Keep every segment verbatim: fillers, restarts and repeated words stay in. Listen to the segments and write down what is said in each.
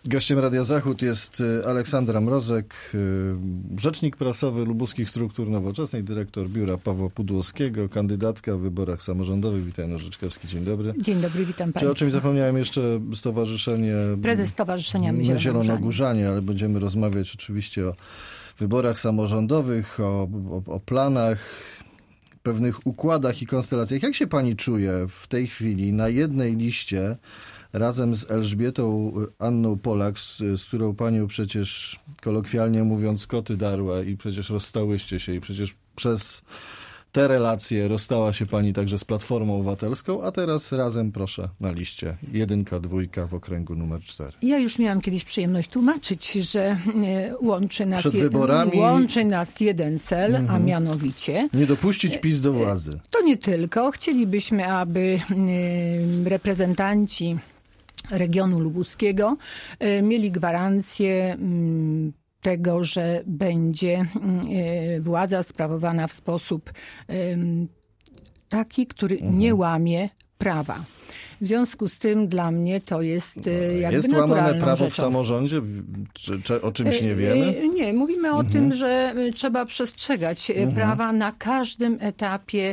Gościem Radia Zachód jest Aleksandra Mrozek, rzecznik prasowy Lubuskich Struktur Nowoczesnej, dyrektor biura Pawła Pudłowskiego, kandydatka w wyborach samorządowych. Witaj, Nożyczkowski, dzień dobry. Dzień dobry, witam Państwa. Czy o czymś zapomniałem jeszcze? Stowarzyszenie... Prezes Stowarzyszenia My Zielonogórzanie, ale będziemy rozmawiać oczywiście o wyborach samorządowych, o, o, o planach, pewnych układach i konstelacjach. Jak się pani czuje w tej chwili na jednej liście razem z Elżbietą Anną Polak, z, z którą panią przecież kolokwialnie mówiąc koty darła i przecież rozstałyście się i przecież przez te relacje rozstała się pani także z Platformą Obywatelską, a teraz razem proszę na liście jedynka, dwójka w okręgu numer cztery. Ja już miałam kiedyś przyjemność tłumaczyć, że łączy nas, Przed je, wyborami... łączy nas jeden cel, mhm. a mianowicie... Nie dopuścić PiS do władzy. To nie tylko. Chcielibyśmy, aby reprezentanci regionu lubuskiego mieli gwarancję tego, że będzie władza sprawowana w sposób taki, który mhm. nie łamie prawa. W związku z tym dla mnie to jest jakby Jest łamane prawo rzeczą. w samorządzie? Czy, czy o czymś nie wiemy? Nie, mówimy o mhm. tym, że trzeba przestrzegać mhm. prawa na każdym etapie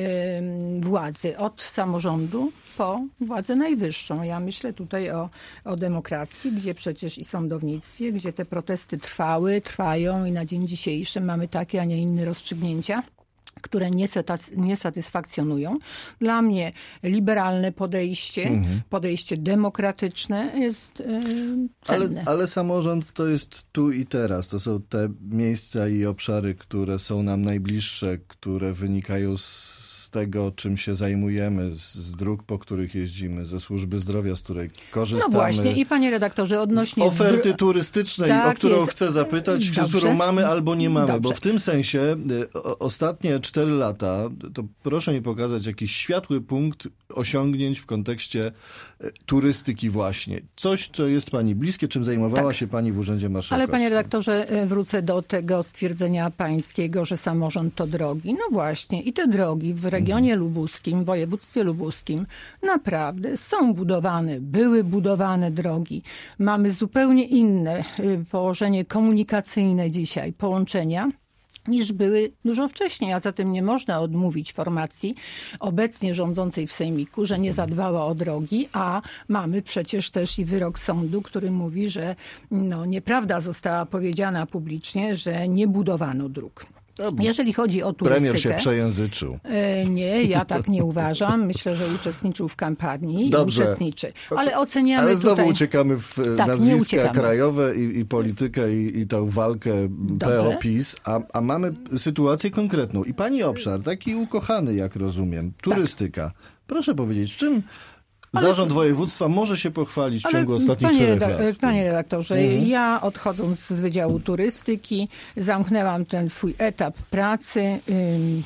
władzy. Od samorządu po władzę najwyższą. Ja myślę tutaj o, o demokracji, gdzie przecież i sądownictwie, gdzie te protesty trwały, trwają i na dzień dzisiejszy mamy takie, a nie inne rozstrzygnięcia, które nie satysfakcjonują. Dla mnie liberalne podejście, mhm. podejście demokratyczne jest yy, cenne. Ale, ale samorząd to jest tu i teraz. To są te miejsca i obszary, które są nam najbliższe, które wynikają z tego, czym się zajmujemy, z, z dróg, po których jeździmy, ze służby zdrowia, z której korzystamy. No właśnie i panie redaktorze, odnośnie... Z oferty turystycznej, tak, o którą jest... chcę zapytać, z którą mamy albo nie mamy, Dobrze. Bo w tym sensie o, ostatnie cztery lata, to proszę mi pokazać jakiś światły punkt osiągnięć w kontekście turystyki właśnie. Coś, co jest pani bliskie, czym zajmowała tak. się pani w Urzędzie Marszałkowskim. Ale panie redaktorze, wrócę do tego stwierdzenia pańskiego, że samorząd to drogi. No właśnie i te drogi w regionie mhm. lubuskim, w województwie lubuskim naprawdę są budowane, były budowane drogi. Mamy zupełnie inne położenie komunikacyjne dzisiaj, połączenia, niż były dużo wcześniej, a zatem nie można odmówić formacji obecnie rządzącej w Sejmiku, że nie zadbała o drogi, a mamy przecież też i wyrok sądu, który mówi, że no, nieprawda została powiedziana publicznie, że nie budowano dróg. Jeżeli chodzi o turystykę... Premier się przejęzyczył. Nie, ja tak nie uważam. Myślę, że uczestniczył w kampanii Dobrze. i uczestniczy. Ale oceniamy Ale znowu tutaj... uciekamy w tak, nazwiska krajowe i, i politykę i, i tą walkę P O PiS, a, a mamy sytuację konkretną. I pani obszar, taki ukochany, jak rozumiem, turystyka. Tak. Proszę powiedzieć, czym... Ale, Zarząd województwa może się pochwalić w ciągu ostatnich panie czterech reda- lat. Panie redaktorze, mhm. ja odchodząc z Wydziału Turystyki zamknęłam ten swój etap pracy ym,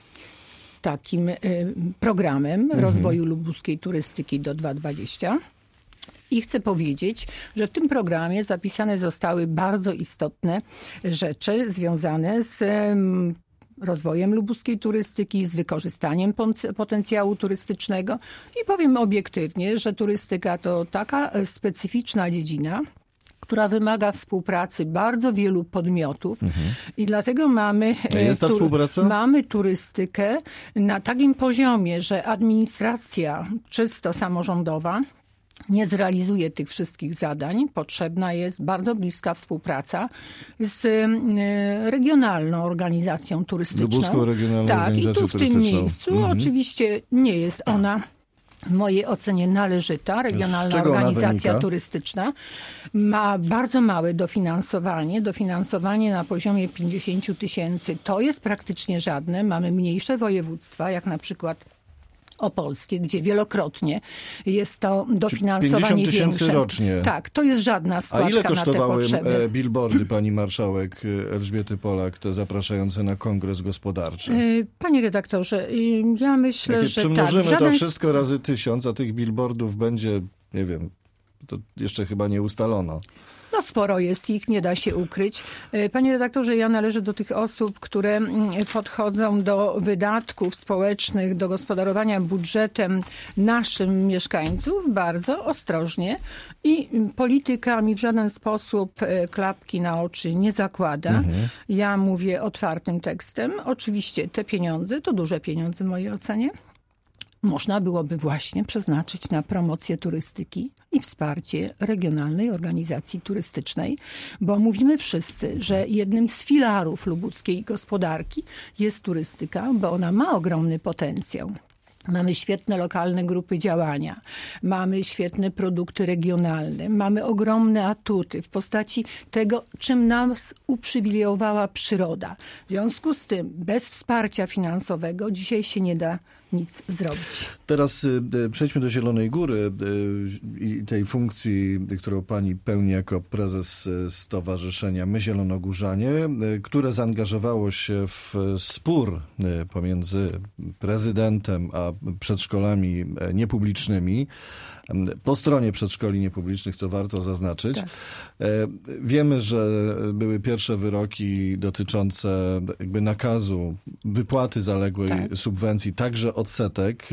takim ym, programem mhm. rozwoju lubuskiej turystyki do dwa tysiące dwudziestego. I chcę powiedzieć, że w tym programie zapisane zostały bardzo istotne rzeczy związane z ym, rozwojem lubuskiej turystyki, z wykorzystaniem potencjału turystycznego i powiem obiektywnie, że turystyka to taka specyficzna dziedzina, która wymaga współpracy bardzo wielu podmiotów mhm. i dlatego mamy, jest ta współpraca? mamy turystykę na takim poziomie, że administracja czysto samorządowa nie zrealizuje tych wszystkich zadań. Potrzebna jest bardzo bliska współpraca z regionalną organizacją turystyczną. Lubuską Regionalną tak, Organizacją Turystyczną. Tak, i tu w tym miejscu mhm. oczywiście nie jest ona w mojej ocenie należyta. Regionalna Organizacja Turystyczna ma bardzo małe dofinansowanie. Dofinansowanie na poziomie pięćdziesiąt tysięcy to jest praktycznie żadne. Mamy mniejsze województwa, jak na przykład opolskie, gdzie wielokrotnie jest to dofinansowanie pięćdziesiąt tysięcy większe. rocznie. Tak, to jest żadna składka na te potrzeby. A ile kosztowały billboardy pani marszałek Elżbiety Polak, te zapraszające na kongres gospodarczy? Panie redaktorze, ja myślę, Jakie że przymnożymy tak. Żaden... to wszystko razy tysiąc, a tych billboardów będzie, nie wiem, To jeszcze chyba nie ustalono. No sporo jest ich, nie da się ukryć. Panie redaktorze, ja należę do tych osób, które podchodzą do wydatków społecznych, do gospodarowania budżetem naszym mieszkańców bardzo ostrożnie i polityka mi w żaden sposób klapki na oczy nie zakłada. Mhm. Ja mówię otwartym tekstem. Oczywiście te pieniądze, to duże pieniądze w mojej ocenie, można byłoby właśnie przeznaczyć na promocję turystyki i wsparcie regionalnej organizacji turystycznej, bo mówimy wszyscy, że jednym z filarów lubuskiej gospodarki jest turystyka, bo ona ma ogromny potencjał. Mamy świetne lokalne grupy działania, mamy świetne produkty regionalne, mamy ogromne atuty w postaci tego, czym nas uprzywilejowała przyroda. W związku z tym bez wsparcia finansowego dzisiaj się nie da nic zrobić. Teraz przejdźmy do Zielonej Góry i tej funkcji, którą pani pełni jako prezes Stowarzyszenia My Zielonogórzanie, które zaangażowało się w spór pomiędzy prezydentem a przedszkolami niepublicznymi. Po stronie przedszkoli niepublicznych, co warto zaznaczyć. Tak. Wiemy, że były pierwsze wyroki dotyczące jakby nakazu wypłaty zaległej tak. subwencji, także odsetek.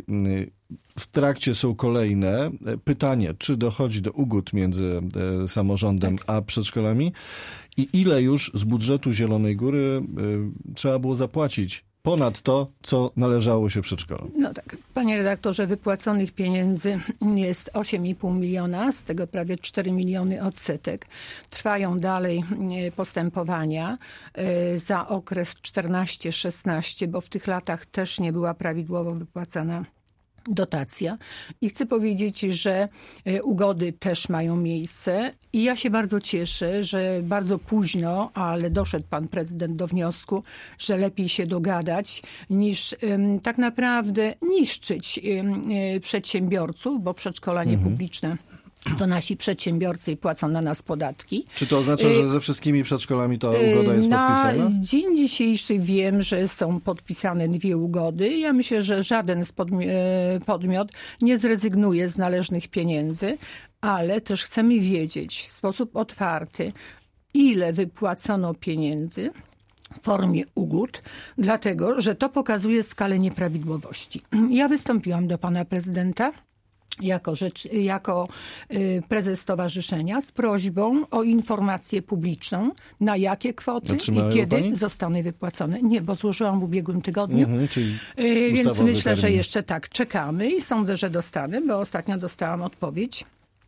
W trakcie są kolejne. Pytanie, czy dochodzi do ugód między samorządem tak. a przedszkolami i ile już z budżetu Zielonej Góry trzeba było zapłacić ponad to, co należało się przedszkolom? No tak, panie redaktorze, wypłaconych pieniędzy jest osiem i pół miliona, z tego prawie cztery miliony odsetek. Trwają dalej postępowania za okres czternaście szesnaście, bo w tych latach też nie była prawidłowo wypłacana dotacja. I chcę powiedzieć, że ugody też mają miejsce i ja się bardzo cieszę, że bardzo późno, ale doszedł pan prezydent do wniosku, że lepiej się dogadać niż um, tak naprawdę niszczyć um, przedsiębiorców, bo przedszkola mhm. niepubliczne to nasi przedsiębiorcy i płacą na nas podatki. Czy to oznacza, że ze wszystkimi przedszkolami ta ugoda jest na podpisana? Na dzień dzisiejszy wiem, że są podpisane dwie ugody. Ja myślę, że żaden z podmi- podmiot nie zrezygnuje z należnych pieniędzy, ale też chcemy wiedzieć w sposób otwarty, ile wypłacono pieniędzy w formie ugód, dlatego, że to pokazuje skalę nieprawidłowości. Ja wystąpiłam do pana prezydenta jako, rzecz, jako prezes stowarzyszenia z prośbą o informację publiczną, na jakie kwoty Otrzymały i kiedy pani? zostaną wypłacone. Nie, bo złożyłam w ubiegłym tygodniu, mhm, czyli więc myślę, termin. że jeszcze tak, czekamy i sądzę, że dostanę, bo ostatnio dostałam odpowiedź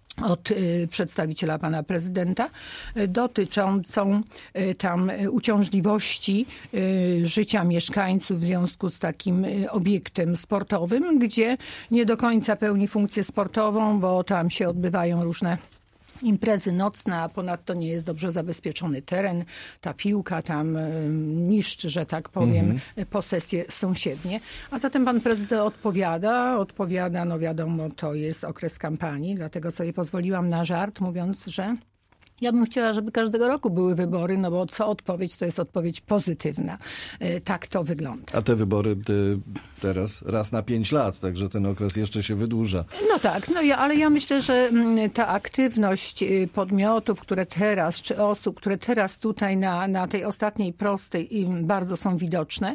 od y, przedstawiciela pana prezydenta y, dotyczącą y, tam y, uciążliwości y, życia mieszkańców w związku z takim y, obiektem sportowym, gdzie nie do końca pełni funkcję sportową, bo tam się odbywają różne imprezy nocne, a ponadto nie jest dobrze zabezpieczony teren. Ta piłka tam y, niszczy, że tak powiem, mhm. posesje sąsiednie. A zatem pan prezydent odpowiada, odpowiada, no wiadomo, to jest okres kampanii, dlatego sobie pozwoliłam na żart, mówiąc, że ja bym chciała, żeby każdego roku były wybory, no bo co odpowiedź, to jest odpowiedź pozytywna. Tak to wygląda. A te wybory teraz raz na pięć lat, także ten okres jeszcze się wydłuża. No tak, no ja, ale ja myślę, że ta aktywność podmiotów, które teraz, czy osób, które teraz tutaj na, na tej ostatniej prostej im bardzo są widoczne,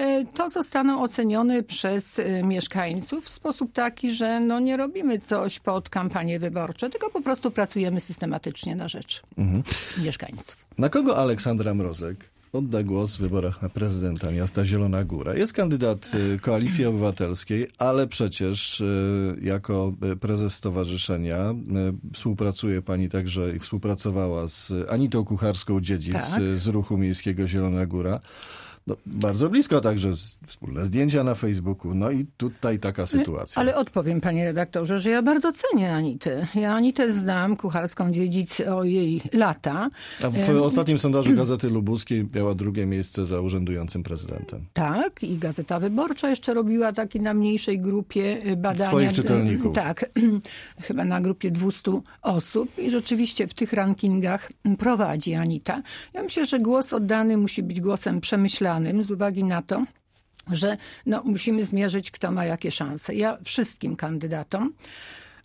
to zostaną ocenione przez mieszkańców w sposób taki, że no nie robimy coś pod kampanie wyborcze, tylko po prostu pracujemy systematycznie na rzecz Mhm. mieszkańców. Na kogo Aleksandra Mrozek odda głos w wyborach na prezydenta miasta Zielona Góra? Jest kandydat Koalicji Obywatelskiej, ale przecież jako prezes stowarzyszenia współpracuje pani także i współpracowała z Anitą Kucharską-Dziedzic tak. z Ruchu Miejskiego Zielona Góra. No, bardzo blisko także wspólne zdjęcia na Facebooku. No i tutaj taka sytuacja. Ale odpowiem, panie redaktorze, że ja bardzo cenię Anitę. Ja Anitę znam, Kucharską-Dziedzic, o jej lata. A w um, ostatnim sondażu Gazety Lubuskiej miała drugie miejsce za urzędującym prezydentem. Tak, i Gazeta Wyborcza jeszcze robiła takie na mniejszej grupie badania. Swoich czytelników. Tak, chyba na grupie dwieście osób. I rzeczywiście w tych rankingach prowadzi Anita. Ja myślę, że głos oddany musi być głosem przemyślanym, z uwagi na to, że no, musimy zmierzyć, kto ma jakie szanse. Ja wszystkim kandydatom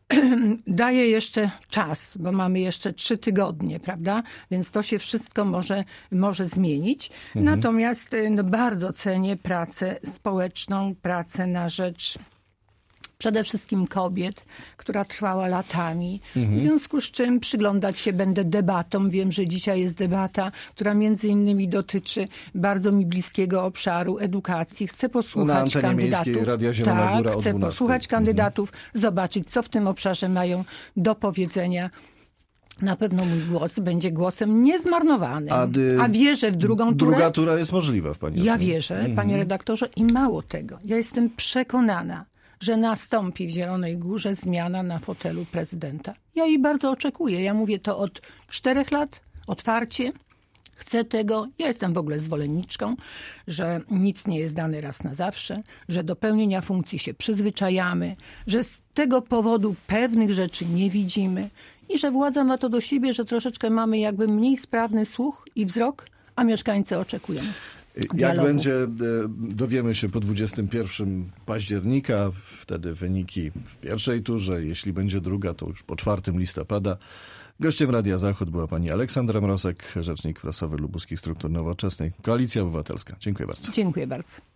daje jeszcze czas, bo mamy jeszcze trzy tygodnie, prawda? Więc to się wszystko może, może zmienić. Mhm. Natomiast no, bardzo cenię pracę społeczną, pracę na rzecz przede wszystkim kobiet, która trwała latami. Mhm. W związku z czym przyglądać się będę debatom. Wiem, że dzisiaj jest debata, która między innymi dotyczy bardzo mi bliskiego obszaru edukacji. Chcę posłuchać no, na kandydatów. Radia Zielona tak, Góra o chcę dwunastej. posłuchać kandydatów, mhm. zobaczyć, co w tym obszarze mają do powiedzenia. Na pewno mój głos będzie głosem niezmarnowanym. A, dy... A wierzę w drugą turę. Druga tura jest możliwa w pani Ja ocenie. wierzę, mhm. panie redaktorze, i mało tego. Ja jestem przekonana, że nastąpi w Zielonej Górze zmiana na fotelu prezydenta. Ja jej bardzo oczekuję. Ja mówię to od czterech lat, otwarcie. Chcę tego. Ja jestem w ogóle zwolenniczką, że nic nie jest dane raz na zawsze, że do pełnienia funkcji się przyzwyczajamy, że z tego powodu pewnych rzeczy nie widzimy i że władza ma to do siebie, że troszeczkę mamy jakby mniej sprawny słuch i wzrok, a mieszkańcy oczekują. Jak dialogu. będzie, dowiemy się po dwudziestego pierwszego października, wtedy wyniki w pierwszej turze, jeśli będzie druga, to już po czwartego listopada. Gościem Radia Zachód była pani Aleksandra Mrosek, rzecznik prasowy Lubuskich Struktur Nowoczesnej, Koalicja Obywatelska. Dziękuję bardzo. Dziękuję bardzo.